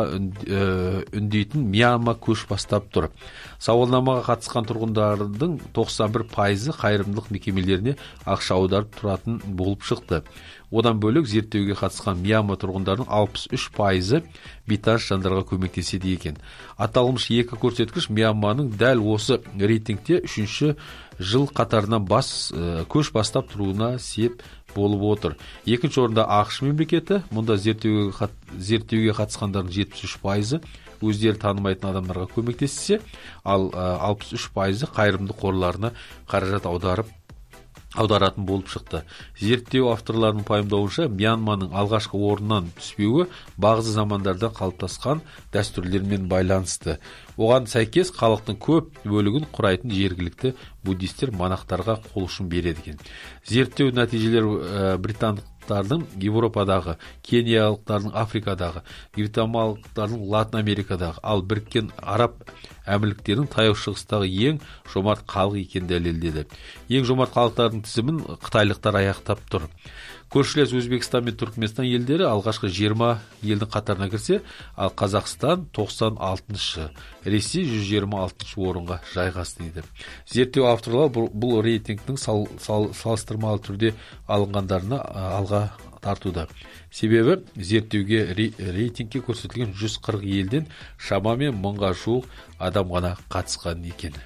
A: үндейтін Мьянма көш бастап тұр. Сауалнамаға қатысқан тұрғындардың тоқсан бір пайызы қайырымдылық мекемелеріне ақша аударып тұратын болып шықты. Одан бөлек зерттеуге қатысқан Мьянма тұрғындарының алпыс үш пайызы бейтаныс жандарға көмектеседі екен. Аталмыш екі көрсеткіш Мьянманың дәл осы рейтингте үшінші жыл қатарынан бас көш бастап тұруына сеп болып отыр. Екінші орында ақш мемлекеті. Мұнда зерттеуге зерттеуге қатысқандардың жетпіс үш пайызы өздері танымайтын адамдарға көмектессе, ал алпыс үш пайызы қайырымды қорларына қаражат аударып аударатын болып шықты. Зерттеу авторларының пайымдауынша Мьянманың алғашқы орыннан түспеуі бағзы замандарда қалыптасқан дәстүрлермен байланысты. Оған сәйкес халықтың көп бөлігін құрайтын жергілікті буддистер монахтарға қол ұшын береді екен. Зерттеу нәтижелері британдықтардың Европадағы, кениялықтардың Африкадағы, гватемалықтардың Латын Америкадағы, ал Біріккен Араб Әмірліктерінің таяу шығыстағы ең жомарт халық екенін дәлелдеді. Ең жомарт халықтардың тізімін қытайлықтар аяқтап тұр. Көршілес Өзбекстан мен Түркменстан елдері алғашқы жиырма елдің қатарына кірсе, ал Қазақстан тоқсан алтыншы, Ресей жүз жиырма алтыншы орынға жайғасты дейді. Зерттеу авторлар бұл рейтингтің сал, сал, салыстырмалы түрде алынғандарына алға тартуда. Себебі зерттеуге рейтингке көрсетілген жүз қырық елден шамамен мыңға жуық адам ғана қатысқан екен.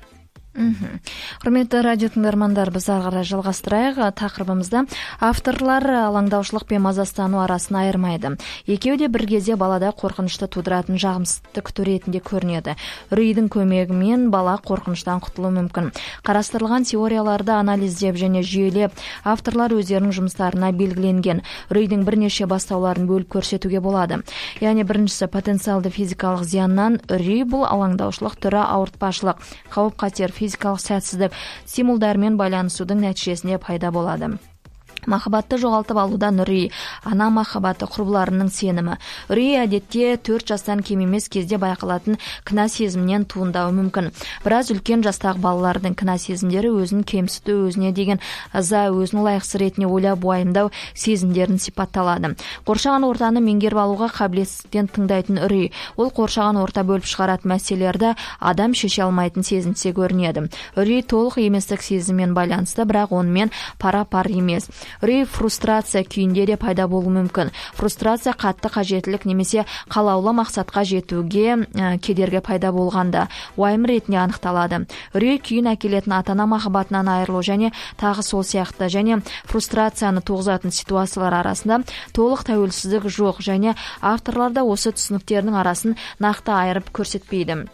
D: Құрметті радио тыңдармандар, біз ары қарай жалғастырайық. Тақырыбымызда авторлар алаңдаушылық пен мазасыздану арасын айырмайды. Екеуі де бір кезде балада қорқынышты тудыратын жағымсыздық күту ретінде көрінеді. Үрейдің көмегімен бала қорқыныштан құтылуы мүмкін. Қарастырылған теорияларды анализдеп және жүйелеп, авторлар өздерінің жұмыстарына белгіленген үрейдің бірнеше бастауларын бөліп көрсетуге болады. Яғни біріншісі потенциалды физикалық зияннан үрей, бұл алаңдаушылық түрі ауыртпашылық, қауіп-қатер, физикалық сәтсіздік, стимулдармен байланысудың нәтижесінде пайда болады. Махаббатты жоғалтып алудан үрей, ана махаббаты, құрбыларының сенімі. Үрей әдетте төрт жастан кем емес кезде байқалатын кінә сезімінен туындауы мүмкін. Біраз үлкен жастағы балалардың кінә сезімдері өзін кемсіту, өзіне деген ыза, өзін лайықсыз ретінде ойлап уайымдау сезімдерін сипатталады. Қоршаған ортаны меңгеріп алуға қабілетсіздіктен тыңдайтын үрей. Ол қоршаған орта бөліп шығаратын мәселелерді адам шеше алмайтын сезінсе көрінеді. Үрей толық еместік сезіммен байланысты, бірақ онымен пара-пар емес. Үрей фрустрация күйінде де пайда болуы мүмкін. Фрустрация қатты қажеттілік немесе қалаулы мақсатқа жетуге ә, кедергі пайда болғанда уайым ретінде анықталады. Үрей күйін әкелетін ата-ана махаббатынан айырылу және тағы сол сияқты, және фрустрацияны туғызатын ситуациялар арасында толық тәуелсіздік жоқ, және авторларда осы түсініктердің арасын нақты айырып көрсетпейді.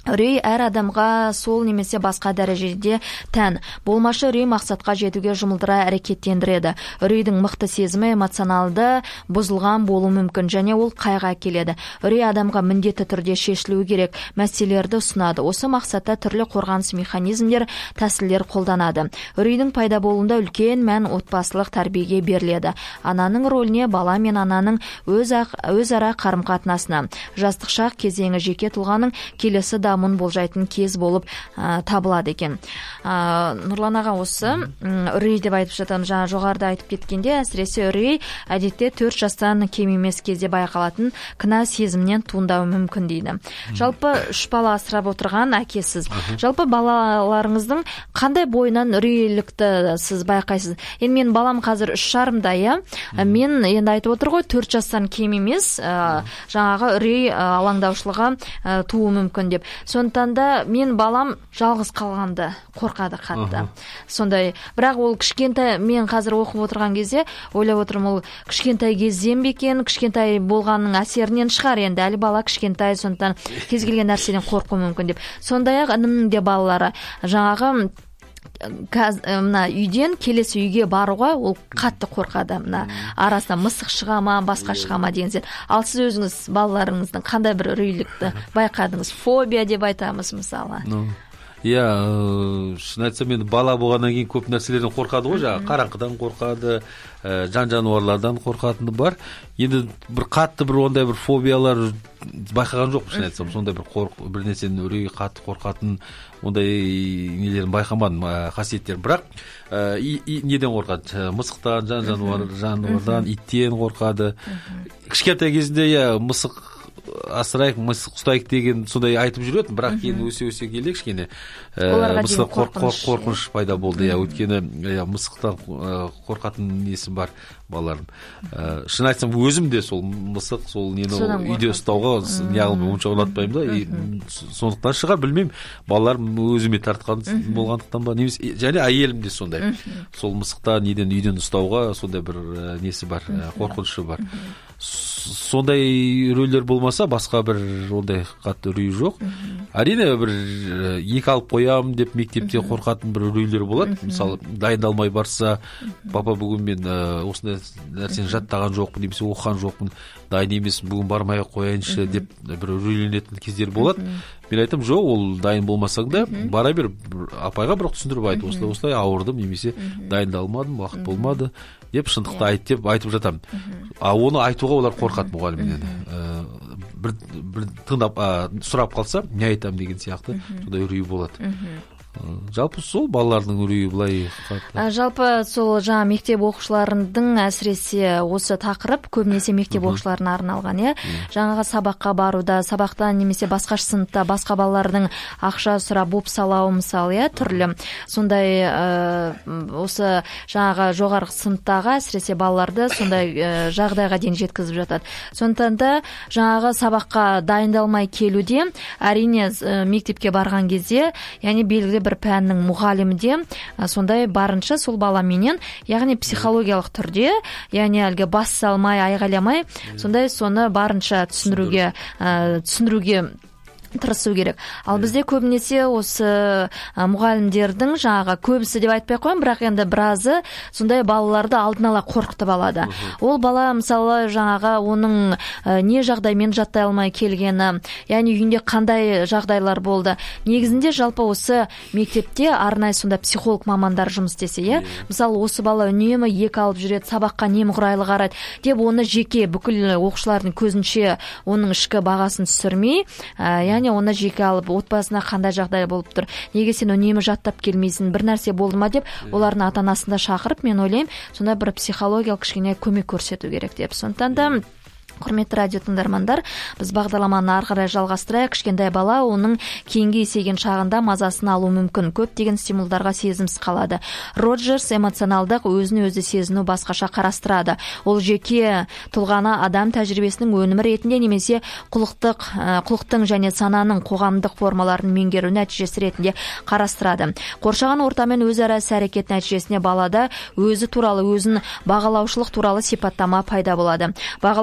D: Үрей әр адамға сол немесе басқа дәрежеде тән. Болмашы үрей мақсатқа жетуге жұмылдыра әрекеттендіреді. Үрейдің мықты сезімі эмоционалды бұзылған болуы мүмкін және ол қайға әкеледі. Үрей адамға міндетті түрде шешілуі керек мәселелерді ұсынады. Осы мақсатта түрлі қорғаныс механизмдер, тәсілдер қолданады. Үрейдің пайда болуында үлкен мән отбасылық тәрбиеге беріледі. Ананың рөліне, бала мен ананың өзара қарым-қатынасына. Жастық шақ кезеңі жеке тұлғаның келесі дамуын болжайтын кез болып ә, табылады екен. Ә, Нұрлан аға, осы үрей деп айтып жатамыз. Жаңа жоғарыда айтып кеткенде, әсіресе үрей әдетте төрт жастан кем емес кезде байқалатын кінә сезімнен туындауы мүмкін дейді. Жалпы үш бала асырап отырған әкесіз. Жалпы балаларыңыздың қандай бойынан үрейлікті сіз байқайсыз? Енді мен балам қазір үш жарымда, иә. Мен енді айтып отыр ғой, төрт жастан кем емес, ә, жаңағы үрей алаңдаушылығы ә, туы мүмкін деп. Сондықтан да мен балам жалғыз қалғанды қорқады қатты. Сондай, бірақ ол кішкентай, мен қазір оқып отырған кезде ойлап отырмын, ол кішкентай кезден бе екен, кішкентай болғанның әсерінен шығар, енді әлі бала кішкентай, сондықтан кез келген нәрседен қорқу мүмкін деп. Сондай-ақ інімнің де балалары жаңағы мына үйден келесі үйге баруға ол қатты қорқады. Мына арасында мысық шыға ма, басқа шыға ма деген сияқты. Ал сіз өзіңіз балаларыңыздың қандай бір үрейлікті байқадыңыз? Фобия деп айтамыз мысалы.
A: Иә, шын айтсам, енді бала болғаннан кейін көп нәрселерден қорқады ғой, жаңағы қараңғыдан қорқады, жан жануарлардан қорқатыны бар. Енді бір қатты бір ондай бір фобиялар байқаған жоқ, шын айтсам, сондай бір қорқ, бір нәрсенің үрей қатты қорқатын ондай нелерін байқамадым, қасиеттерін. Бірақ неден қорқады? Мысықтан, жан жануар, жануардан, иттен қорқады. Кішкентай кезінде иә, мысық асырайық, мысық ұстайық деген сондай айтып жүретін, бірақ кейін өсе-өсе келе кішкене мысық қорқыныш пайда болды. иә, өйткені мысықтан қорқатын несі бар балалардың. Шын айтсам, өзім де сол мысық, сол нені үйде ұстауға неғылмай онша ұнатпаймын да. Сондықтан шығар, білмеймін, балаларым өзіме тартқан болғандықтан ба, немесе және әйелім де сондай. Сол мысықтан неден үйден ұстауға сондай бір несі бар, қорқынышы бар. Сондай үрейлер болмаса, басқа бір ондай қатты үрей жоқ. Әрине бір екі алып қоямын деп мектепте қорқатын бір үрейлер болады. Мысалы, дайындалмай барса, папа, бүгін мен осындай нәрсені жаттаған жоқпын, немесе оқыған жоқпын, дайын емеспін, бүгін бармай қояйыншы деп бір үрейленетін кездер болады. Мен айтам, жоқ, ол дайын болмасаң да, бара бер, апайға бірақ түсіндіріп айтып, осылай осылай ауырдым, немесе дайындалмадым, уақыт болмады деп шындықты айт деп айтып жатам. А оны айтуға олар қорқады мұғалімнен. Бір бір тыңдап сұрап қалса, не айтам деген сияқты сондай үрей болады. Жалпы сол балалардың үрейі былай қатты.
D: Жалпы сол жаңа мектеп оқушыларының әсіресе осы тақырып көбінесе мектеп оқушыларына арналған, иә. Жаңаға сабаққа баруда, сабақтан немесе басқа сыныпта басқа балалардың ақша сұрап боп салауы мысалы, иә, түрлі. Сондай осы жаңаға жоғарғы сыныптағы әсіресе балаларды сондай жағдайға дейін жеткізіп жатады. Сондықтан да жаңаға сабаққа дайындалмай келуде, әрине мектепке барған кезде, яғни белгілі бір пәннің мұғалімде сондай барынша сол баламенен, яғни психологиялық түрде, яғни әлгі бас салмай, айғайламай, сондай соны барынша түсіндіруге түсіндіруге тырысу керек. Ал бізде көбінесе осы мұғалімдердің жаңаға көбісі деп айтпай қоям, бірақ енді біразы сондай балаларды алдын ала қорқытып алады. Ол бала мысалы жаңаға оның не жағдаймен жаттай алмай келгені, яғни үйінде қандай жағдайлар болды. Негізінде жалпы осы мектепте арнайы сонда психолог мамандар жұмыс істесе, иә. Мысалы осы бала үнемі екі алып жүреді, сабаққа немқұрайлы қарайды деп оны жеке бүкіл оқушылардың көзінше оның ішкі бағасын түсірмей, яғни оны жеке алып, отбасына қандай жағдай болып тұр, неге сен үнемі жаттап келмейсің, бір нәрсе болды ма деп, олардың ата-анасын да шақырып, мен ойлаймын, сонда бір психологиялық кішкене көмек көрсету керек деп. Сондықтан да құрметті радио тыңдармандар, біз бағдарламаны ары қарай жалғастырайық. Кішкентай бала оның кейінгі есейген шағында мазасын алу мүмкін. Көптеген стимулдарға сезімсіз қалады. Роджерс эмоционалдық өзін өзі сезіну басқаша қарастырады. Ол жеке тұлғаны адам тәжірибесінің өнімі ретінде немесе құлықтық, құлықтың және сананың қоғамдық формаларын меңгеру нәтижесі ретінде қарастырады. Қоршаған ортамен өзара іс-әрекет нәтижесінде балада өзі туралы, өзін бағалаушылық туралы сипаттама пайда болады. Бағалаушылық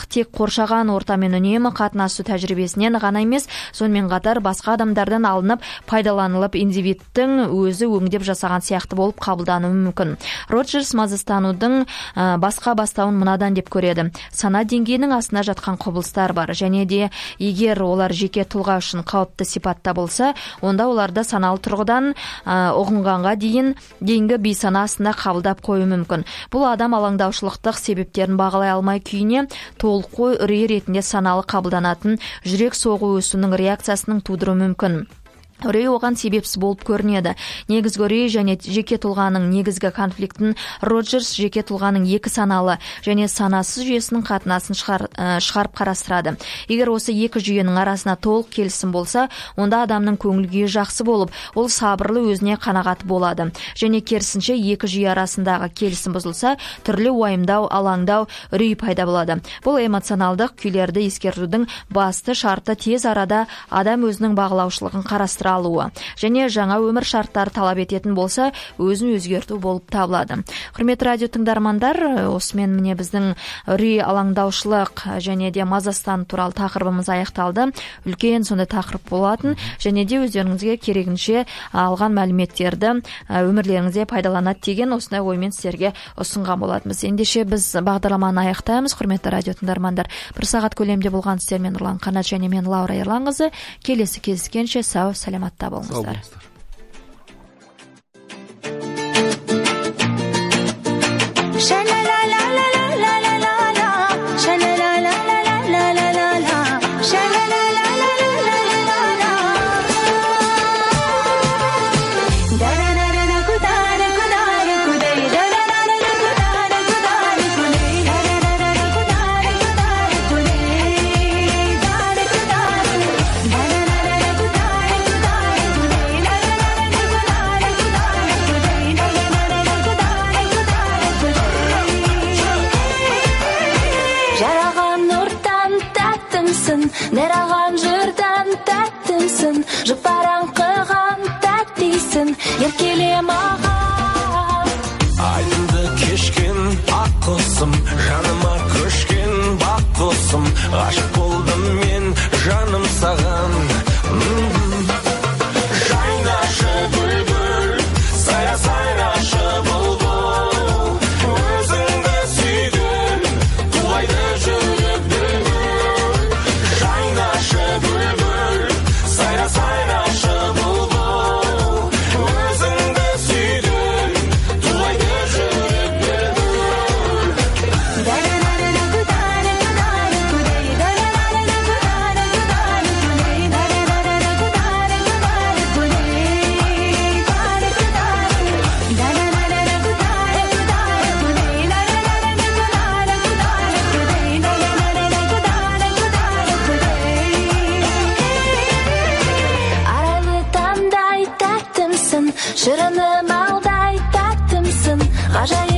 D: алаңдаушылық тек қоршаған ортамен үнемі қатынасу тәжірибесінен ғана емес, сонымен қатар басқа адамдардан алынып пайдаланылып индивидтің өзі өңдеп жасаған сияқты болып қабылдануы мүмкін. Роджерс мазастанудың басқа бастауын мынадан деп көреді. Сана деңгейінің астына жатқан құбылыстар бар, және де егер олар жеке тұлға үшін қауіпті сипатта болса, онда оларды саналы тұрғыдан ұғынғанға дейін дейінгі бейсана астына қабылдап қою мүмкін. Бұл адам алаңдаушылықтық себептерін бағалай алмай күйіне толық үрей ретінде саналы қабылданатын жүрек соғу өсуінің реакциясының тудыруы мүмкін. Үрей оған себепсіз болып көрінеді. Негізгі үрей және жеке тұлғаның негізгі конфликтін Роджерс жеке тұлғаның екі саналы және санасыз жүйесінің қатынасын шығар, ә, шығарып қарастырады. Егер осы екі жүйенің арасына толық келісім болса, онда адамның көңіл күйі жақсы болып, ол сабырлы, өзіне қанағат болады. Және керісінше екі жүйе арасындағы келісім бұзылса, түрлі уайымдау, алаңдау, үрей пайда болады. Бұл эмоционалдық күйлерді ескертудің басты шарты тез арада адам өзінің бағалаушылығын қарастыра алуы және жаңа өмір шарттары талап ететін болса, өзін өзгерту болып табылады. Құрметті радио тыңдармандар, осымен міне біздің үрей, алаңдаушылық және де мазастану туралы тақырыбымыз аяқталды. Үлкен сондай тақырып болатын, және де өздеріңізге керегінше алған мәліметтерді өмірлеріңізде пайдаланады деген осындай оймен сіздерге ұсынған болатынбыз. Ендеше біз бағдарламаны аяқтаймыз. Құрметті радио тыңдармандар, бір сағат көлемде болған сіздермен Нұрлан Қанат және мен Лаура Ерланқызы. Келесі кездескенше сау, сәлематта болыңыздар.
E: Нераған жүрден тәттімсің, жұпаран қыған тәттейсің, еркеле маған.
C: Айдынды кешкен ақ құсым, жаныма көшкен бақ құсым, ғашық болдым мен жаным саған. Жайнашы бүлбүл, сайра сайрашы бұлбұл, өзіңді сүйдім, тулайды жүрек бүлбүл. Жайнашы бүлбүл, сайра сайрашы бұлбұл, өзіңді сүйдім, тулайды жүрек бүлбүл.
E: Шырыным алдай тәттімсің, ғажайып